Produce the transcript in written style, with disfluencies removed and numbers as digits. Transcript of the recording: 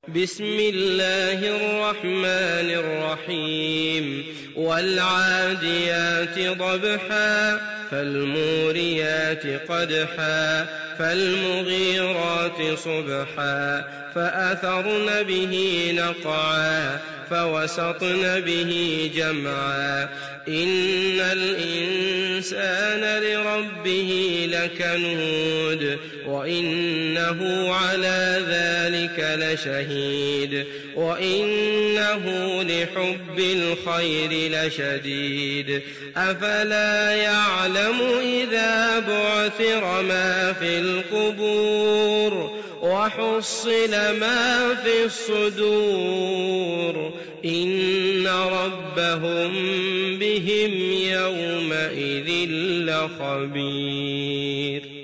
بسم الله الرحمن الرحيم والعاديات ضبحا فالموريات قدحا فالمغيرات صبحا فأثرن به نقعا فوسطن به جمعا إن الإنسان لربه لكنود وإنه على ذلك لشهيد وإنه لحب الخير لشديد أفلا يعلم إذا بعثر ما في القبور وحصل ما في الصدور إن ربهم بهم يومئذ لخبير.